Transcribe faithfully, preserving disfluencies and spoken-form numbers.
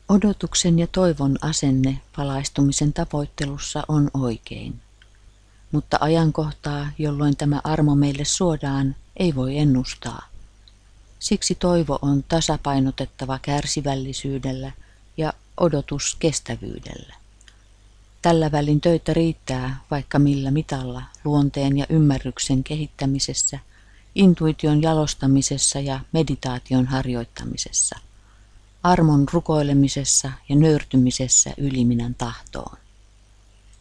Odotuksen ja toivon asenne valaistumisen tavoittelussa on oikein, mutta ajankohtaa, jolloin tämä armo meille suodaan, ei voi ennustaa. Siksi toivo on tasapainotettava kärsivällisyydellä ja odotus kestävyydellä. Tällä välin töitä riittää vaikka millä mitalla luonteen ja ymmärryksen kehittämisessä, intuition jalostamisessa ja meditaation harjoittamisessa, armon rukoilemisessa ja nöyrtymisessä yliminän tahtoon.